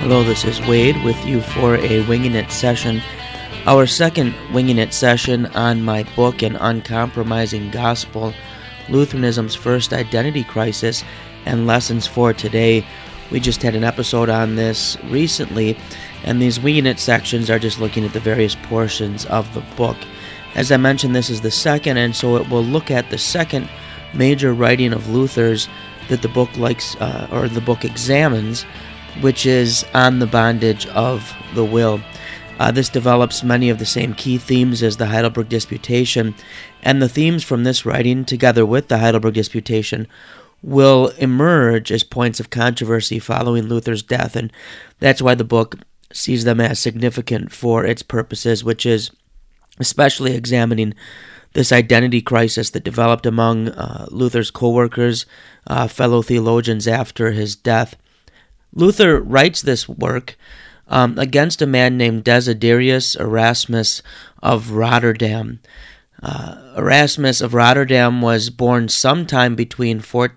Hello, this is Wade with you for a Winging It session. Our second Winging It session on my book, An Uncompromising Gospel, Lutheranism's First Identity Crisis, and Lessons for Today. We just had an episode on this recently, and these Winging It sections are just looking at the various portions of the book. As I mentioned, this is the second, and so it will look at the second major writing of Luther's that the book the book examines, which is On the Bondage of the Will. This develops many of the same key themes as the Heidelberg Disputation, and the themes from this writing, together with the Heidelberg Disputation, will emerge as points of controversy following Luther's death, and that's why the book sees them as significant for its purposes, which is especially examining this identity crisis that developed among Luther's co-workers, fellow theologians after his death. Luther writes this work against a man named Desiderius Erasmus of Rotterdam. Erasmus of Rotterdam was born sometime between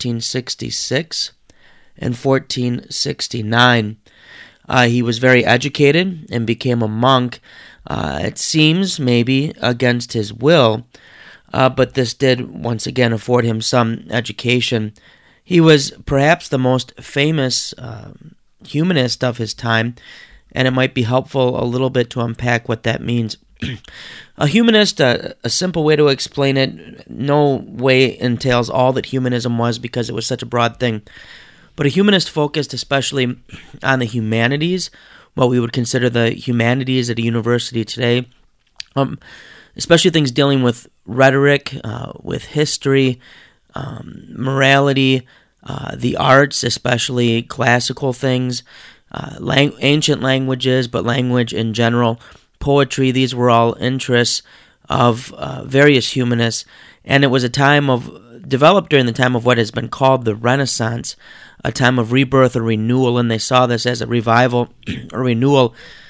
1466 and 1469. He was very educated and became a monk, it seems maybe against his will, but this did once again afford him some education. He was perhaps the most famous humanist of his time, and it might be helpful a little bit to unpack what that means. A humanist, a simple way to explain it, no way entails all that humanism was because it was such a broad thing, but a humanist focused especially on the humanities, what we would consider the humanities at a university today, especially things dealing with rhetoric, with history, morality, the arts, especially classical things, ancient languages, but language in general, poetry. These were all interests of various humanists, and it was a time developed during the time of what has been called the Renaissance, a time of rebirth or renewal, and they saw this as a revival or renewal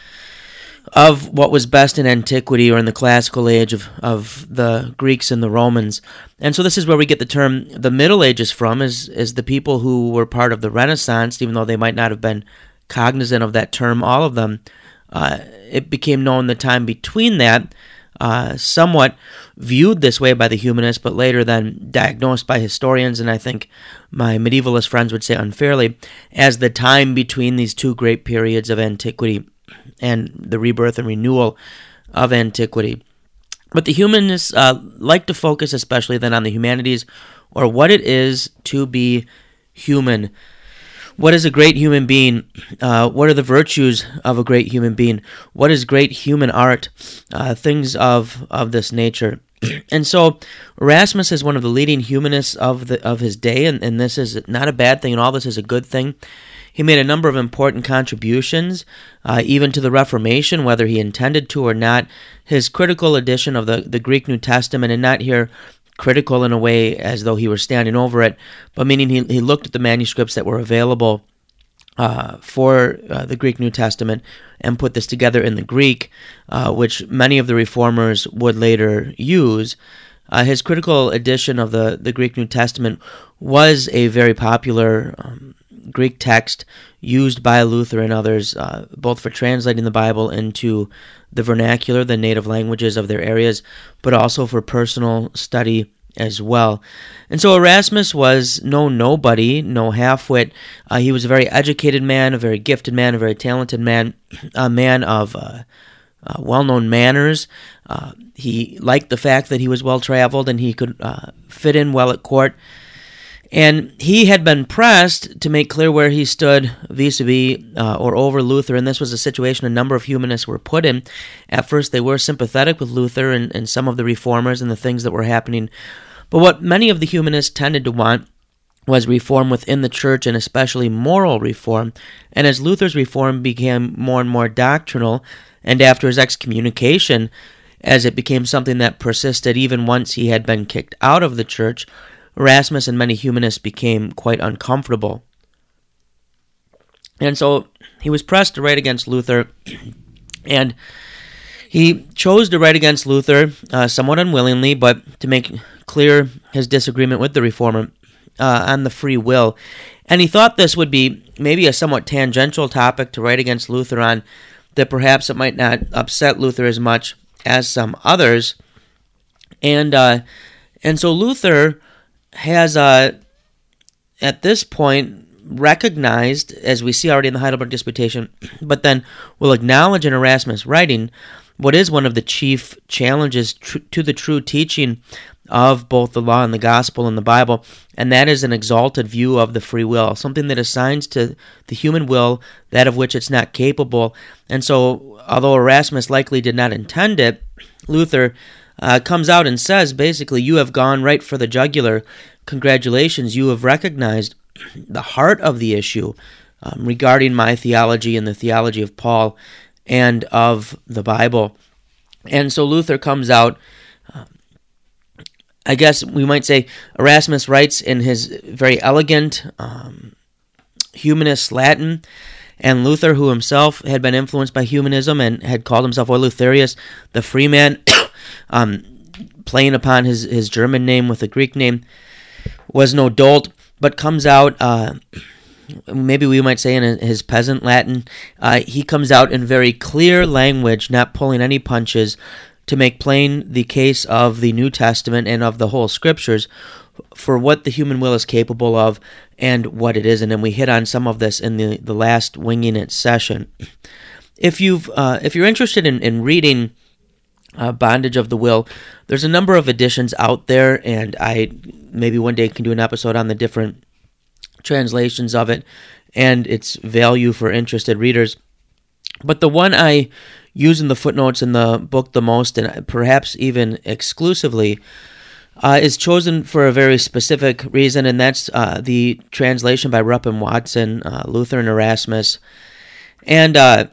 of what was best in antiquity or in the classical age of the Greeks and the Romans. And so this is where we get the term the Middle Ages from, is the people who were part of the Renaissance, even though they might not have been cognizant of that term, all of them. It became known the time between that, somewhat viewed this way by the humanists, but later then diagnosed by historians, and I think my medievalist friends would say unfairly, as the time between these two great periods of antiquity and the rebirth and renewal of antiquity. But the humanists like to focus especially then on the humanities, or what it is to be human. What is a great human being? What are the virtues of a great human being? What is great human art? Things of this nature. And so Erasmus is one of the leading humanists of his day, and this is not a bad thing, and all this is a good thing. He made a number of important contributions, even to the Reformation, whether he intended to or not. His critical edition of the Greek New Testament, and not here critical in a way as though he were standing over it, but meaning he looked at the manuscripts that were available for the Greek New Testament and put this together in the Greek, which many of the reformers would later use. His critical edition of the Greek New Testament was a very popular Greek text used by Luther and others, both for translating the Bible into the vernacular, the native languages of their areas, but also for personal study as well. And so Erasmus was no nobody, no halfwit. He was a very educated man, a very gifted man, a very talented man, a man of well-known manners. He liked the fact that he was well-traveled and he could fit in well at court. And he had been pressed to make clear where he stood vis-a-vis or over Luther, and this was a situation a number of humanists were put in. At first, they were sympathetic with Luther and some of the reformers and the things that were happening. But what many of the humanists tended to want was reform within the church, and especially moral reform. And as Luther's reform became more and more doctrinal, and after his excommunication, as it became something that persisted even once he had been kicked out of the church, Erasmus and many humanists became quite uncomfortable. And so he was pressed to write against Luther, and he chose to write against Luther somewhat unwillingly, but to make clear his disagreement with the reformer on the free will. And he thought this would be maybe a somewhat tangential topic to write against Luther on, that perhaps it might not upset Luther as much as some others. And so Luther has, at this point, recognized, as we see already in the Heidelberg Disputation, but then will acknowledge in Erasmus' writing, what is one of the chief challenges to the true teaching of both the law and the gospel and the Bible, and that is an exalted view of the free will, something that assigns to the human will that of which it's not capable. And so, although Erasmus likely did not intend it, Luther comes out and says, basically, you have gone right for the jugular. Congratulations, you have recognized the heart of the issue regarding my theology and the theology of Paul and of the Bible. And so Luther comes out, I guess we might say, Erasmus writes in his very elegant humanist Latin, and Luther, who himself had been influenced by humanism and had called himself Eleutherius, the free man, playing upon his German name with a Greek name, was no dolt, but comes out, maybe we might say in his peasant Latin, he comes out in very clear language, not pulling any punches, to make plain the case of the New Testament and of the whole Scriptures for what the human will is capable of and what it isn't. And we hit on some of this in the last Winging It session. If you're interested in reading Bondage of the Will, there's a number of editions out there, and I maybe one day can do an episode on the different translations of it and its value for interested readers. But the one I use in the footnotes in the book the most, and perhaps even exclusively, is chosen for a very specific reason, and that's the translation by Rupp and Watson, Luther and Erasmus. And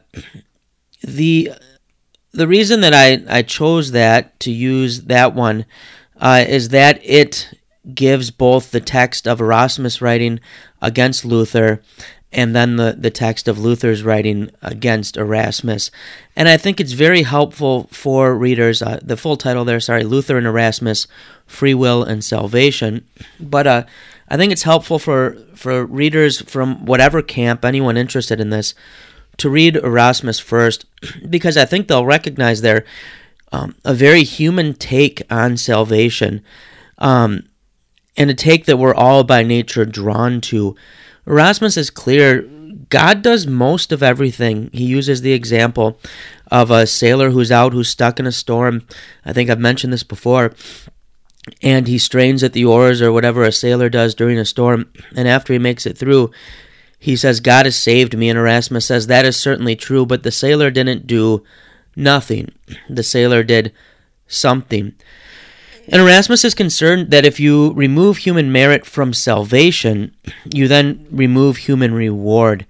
the reason that I chose that, to use that one, is that it gives both the text of Erasmus' writing against Luther and then the text of Luther's writing against Erasmus. And I think it's very helpful for readers, the full title there, Luther and Erasmus, Free Will and Salvation. But I think it's helpful for readers from whatever camp, anyone interested in this, to read Erasmus first, because I think they'll recognize there a very human take on salvation, and a take that we're all by nature drawn to. Erasmus is clear. God does most of everything. He uses the example of a sailor who's stuck in a storm. I think I've mentioned this before. And he strains at the oars, or whatever a sailor does during a storm. And after he makes it through, he says, God has saved me. And Erasmus says, that is certainly true, but the sailor didn't do nothing. The sailor did something. And Erasmus is concerned that if you remove human merit from salvation, you then remove human reward.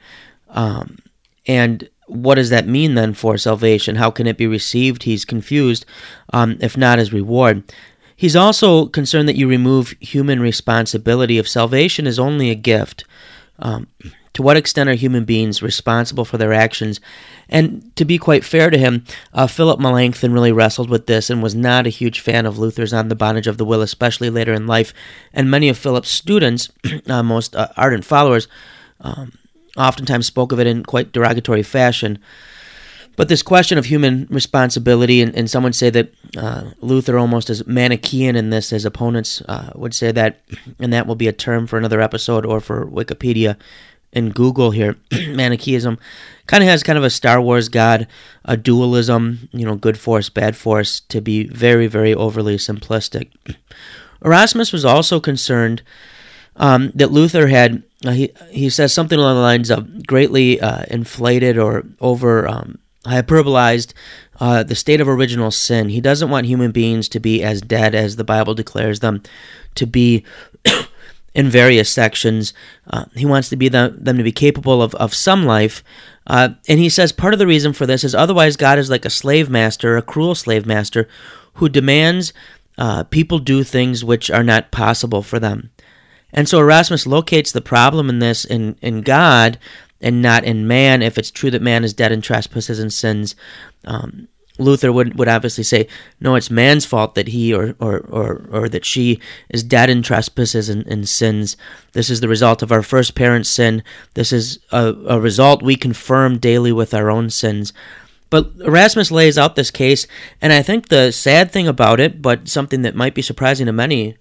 And what does that mean then for salvation? How can it be received? He's confused, if not as reward. He's also concerned that you remove human responsibility. If salvation is only a gift, to what extent are human beings responsible for their actions? And to be quite fair to him, Philip Melanchthon really wrestled with this and was not a huge fan of Luther's On the Bondage of the Will, especially later in life. And many of Philip's students, most ardent followers, oftentimes spoke of it in quite derogatory fashion. But this question of human responsibility, and some would say that Luther almost is Manichaean in this, his opponents would say that, and that will be a term for another episode or for Wikipedia and Google here. Manichaeism kind of has a Star Wars God, a dualism, good force, bad force, to be very, very overly simplistic. Erasmus was also concerned that Luther had, he says something along the lines of greatly inflated or over hyperbolized the state of original sin. He doesn't want human beings to be as dead as the Bible declares them to be in various sections. He wants to be them to be capable of some life. And he says part of the reason for this is otherwise God is like a slave master, a cruel slave master, who demands people do things which are not possible for them. And so Erasmus locates the problem in this in God and not in man, if it's true that man is dead in trespasses and sins. Luther would obviously say, no, it's man's fault that he or that she is dead in trespasses and sins. This is the result of our first parent's sin. This is a result we confirm daily with our own sins. But Erasmus lays out this case, and I think the sad thing about it, but something that might be surprising to many,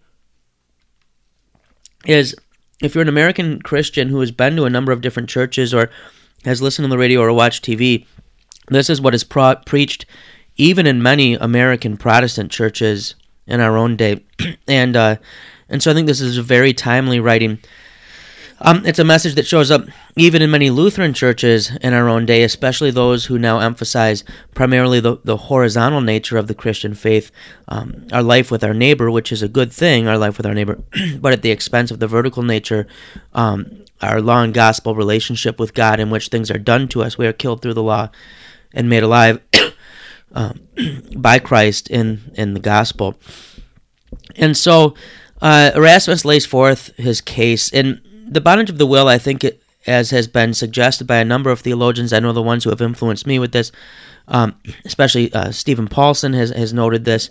is if you're an American Christian who has been to a number of different churches or has listened on the radio or watched TV, this is what is preached even in many American Protestant churches in our own day. And so I think this is a very timely writing. It's a message that shows up even in many Lutheran churches in our own day, especially those who now emphasize primarily the horizontal nature of the Christian faith, our life with our neighbor, which is a good thing, our life with our neighbor, but at the expense of the vertical nature, our law and gospel relationship with God, in which things are done to us. We are killed through the law and made alive by Christ in the gospel. And so Erasmus lays forth his case. In The Bondage of the Will, I think, as has been suggested by a number of theologians, I know the ones who have influenced me with this, especially Stephen Paulson has noted this,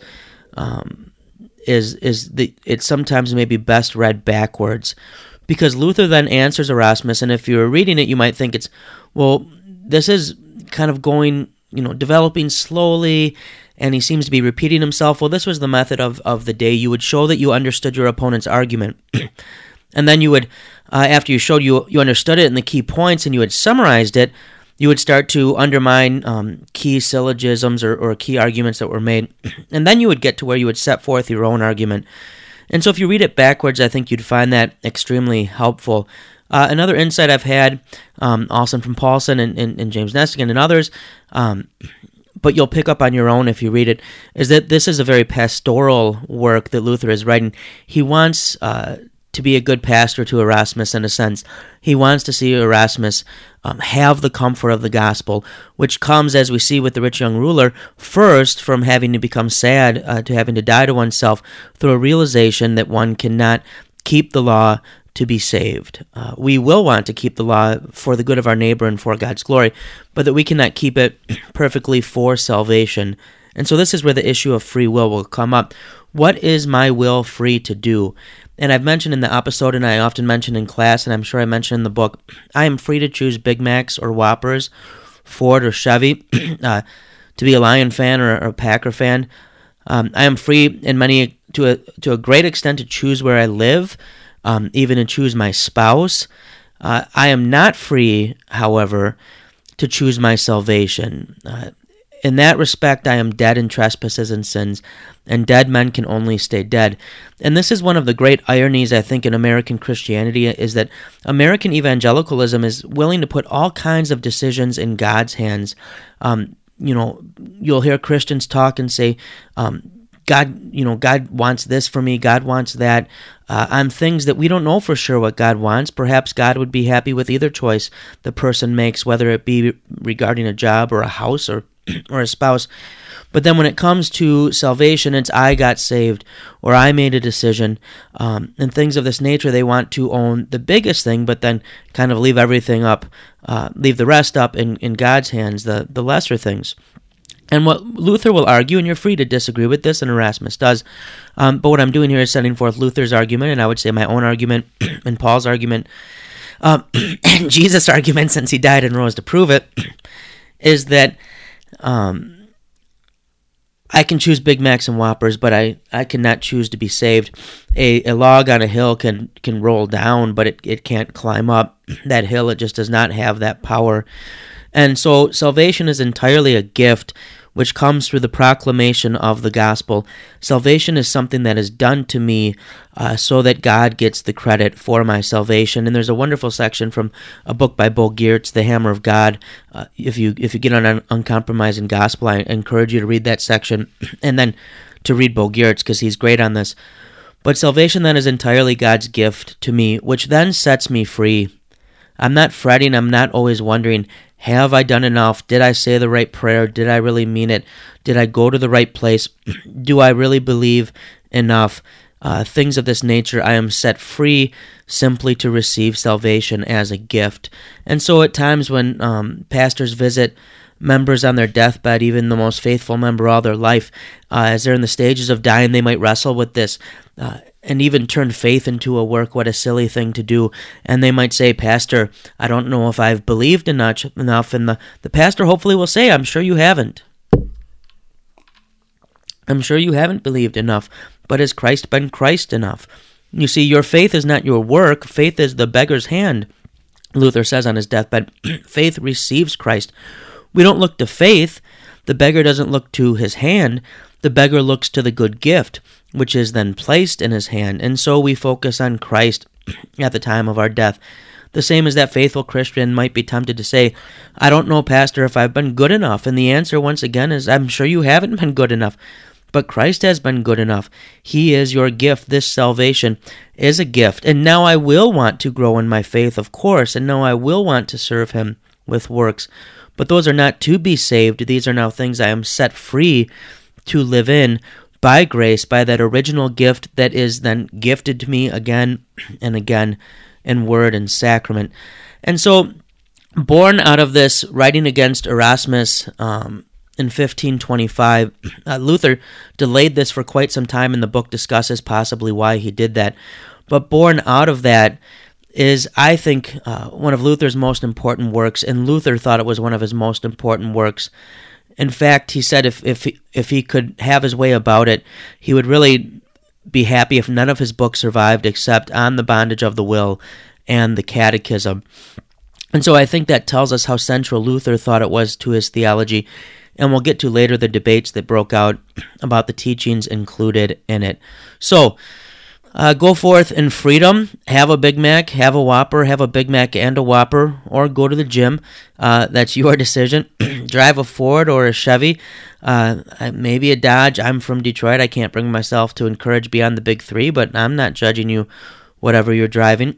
it's sometimes maybe best read backwards, because Luther then answers Erasmus, and if you're reading it, you might think this is kind of going, developing slowly, and he seems to be repeating himself. Well, this was the method of the day. You would show that you understood your opponent's argument, and then you would, after you showed you understood it and the key points, and you had summarized it, you would start to undermine key syllogisms or key arguments that were made, and then you would get to where you would set forth your own argument. And so if you read it backwards, I think you'd find that extremely helpful. Another insight I've had, also from Paulson and James Nestigan and others, but you'll pick up on your own if you read it, is that this is a very pastoral work that Luther is writing. He wants to be a good pastor to Erasmus in a sense. He wants to see Erasmus have the comfort of the gospel, which comes, as we see with the rich young ruler, first from having to become sad, to having to die to oneself, through a realization that one cannot keep the law to be saved. We will want to keep the law for the good of our neighbor and for God's glory, but that we cannot keep it perfectly for salvation. And so this is where the issue of free will come up. What is my will free to do? And I've mentioned in the episode, and I often mention in class, and I'm sure I mentioned in the book, I am free to choose Big Macs or Whoppers, Ford or Chevy, to be a Lion fan or a Packer fan. I am free to a great extent to choose where I live, even to choose my spouse. I am not free, however, to choose my salvation. In that respect, I am dead in trespasses and sins, and dead men can only stay dead. And this is one of the great ironies, I think, in American Christianity, is that American evangelicalism is willing to put all kinds of decisions in God's hands. You'll hear Christians talk and say, God wants this for me, God wants that, on things that we don't know for sure what God wants. Perhaps God would be happy with either choice the person makes, whether it be regarding a job or a house or a spouse. But then when it comes to salvation, it's I got saved, or I made a decision, and things of this nature. They want to own the biggest thing, but then kind of leave everything up, leave the rest up in God's hands, the lesser things. And what Luther will argue, and you're free to disagree with this, and Erasmus does, but what I'm doing here is setting forth Luther's argument, and I would say my own argument, and Paul's argument, and Jesus' argument, since he died and rose to prove it, is that I can choose Big Macs and Whoppers, but I cannot choose to be saved. A log on a hill can roll down, but it can't climb up that hill. It just does not have that power. And so salvation is entirely a gift which comes through the proclamation of the gospel. Salvation is something that is done to me so that God gets the credit for my salvation. And there's a wonderful section from a book by Bo Geertz, The Hammer of God. If you get on Uncompromising Gospel, I encourage you to read that section and then to read Bo Geertz, because he's great on this. But salvation then is entirely God's gift to me, which then sets me free. I'm not fretting. I'm not always wondering, have I done enough? Did I say the right prayer? Did I really mean it? Did I go to the right place? Do I really believe enough? Things of this nature. I am set free simply to receive salvation as a gift. And so at times when pastors visit members on their deathbed, even the most faithful member all their life, as they're in the stages of dying, they might wrestle with this and even turn faith into a work. What a silly thing to do. And they might say, Pastor, I don't know if I've believed enough. And the pastor hopefully will say, I'm sure you haven't. I'm sure you haven't believed enough, but has Christ been Christ enough? You see, your faith is not your work. Faith is the beggar's hand. Luther says on his deathbed, faith receives Christ. We don't look to faith. The beggar doesn't look to his hand. The beggar looks to the good gift, which is then placed in his hand. And so we focus on Christ at the time of our death. The same as that faithful Christian might be tempted to say, I don't know, Pastor, if I've been good enough. And the answer, once again, is I'm sure you haven't been good enough. But Christ has been good enough. He is your gift. This salvation is a gift. And now I will want to grow in my faith, of course. And now I will want to serve him with works. But those are not to be saved. These are now things I am set free to live in by grace, by that original gift that is then gifted to me again and again in word and sacrament. And so, born out of this writing against Erasmus in 1525, Luther delayed this for quite some time, and the book discusses possibly why he did that. But born out of that is, I think, one of Luther's most important works, and Luther thought it was one of his most important works. In fact, he said if he could have his way about it, he would really be happy if none of his books survived except On the Bondage of the Will and the Catechism. And so I think that tells us how central Luther thought it was to his theology, and we'll get to later the debates that broke out about the teachings included in it. So, go forth in freedom, have a Big Mac, have a Whopper, have a Big Mac and a Whopper, or go to the gym. That's your decision. Drive a Ford or a Chevy, maybe a Dodge. I'm from Detroit. I can't bring myself to encourage beyond the big three, but I'm not judging you, whatever you're driving.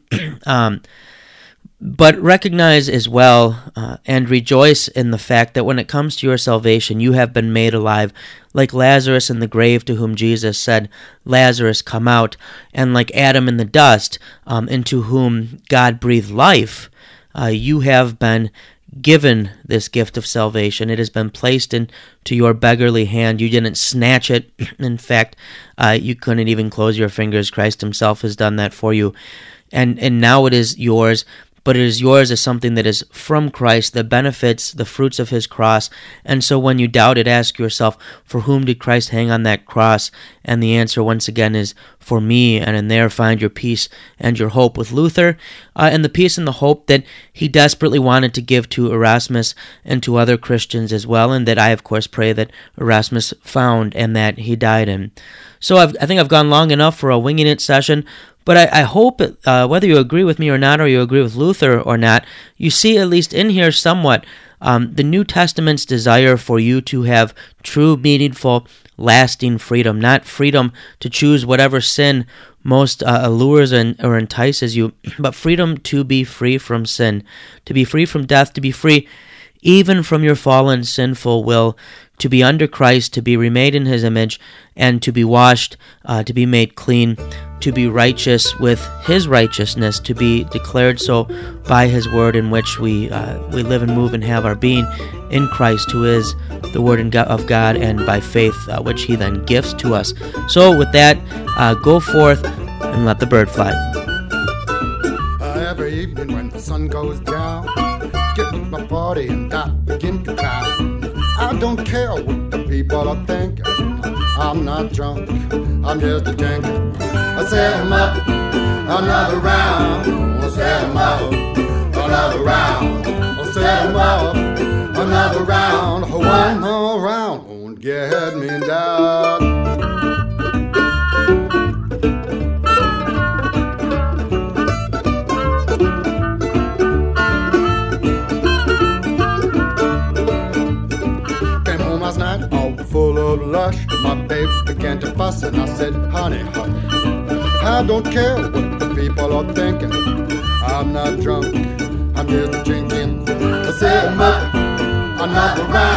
But recognize as well and rejoice in the fact that when it comes to your salvation, you have been made alive. Like Lazarus in the grave, to whom Jesus said, Lazarus, come out. And like Adam in the dust, into whom God breathed life, you have been given this gift of salvation. It has been placed into your beggarly hand. You didn't snatch it. In fact, you couldn't even close your fingers. Christ himself has done that for you. And now it is yours. But it is yours as something that is from Christ, that benefits the fruits of his cross. And so when you doubt it, ask yourself, for whom did Christ hang on that cross? And the answer, once again, is for me. And in there find your peace and your hope with Luther, and the peace and the hope that he desperately wanted to give to Erasmus and to other Christians as well, and that I, of course, pray that Erasmus found and that he died in. So I think I've gone long enough for a Winging It session. But I hope, whether you agree with me or not, or you agree with Luther or not, you see at least in here somewhat the New Testament's desire for you to have true, meaningful, lasting freedom. Not freedom to choose whatever sin most allures or entices you, but freedom to be free from sin, to be free from death, to be free even from your fallen, sinful will, to be under Christ, to be remade in his image, and to be washed, to be made clean, to be righteous with his righteousness, to be declared so by his word, in which we live and move and have our being in Christ, who is the word of God, and by faith, which he then gives to us. So with that, go forth and let the bird fly. Every evening when the sun goes down, get with my party and I begin to cry. I don't care what the people are thinking. I'm not drunk, I'm just a drinking. I set 'em up, another round. I set 'em up, another round. I set 'em up, another round. One more round won't get me down. Full of lush, my babe began to fuss, and I said, honey, I don't care what the people are thinking. I'm not drunk, I'm just drinking. I set 'em up, another round.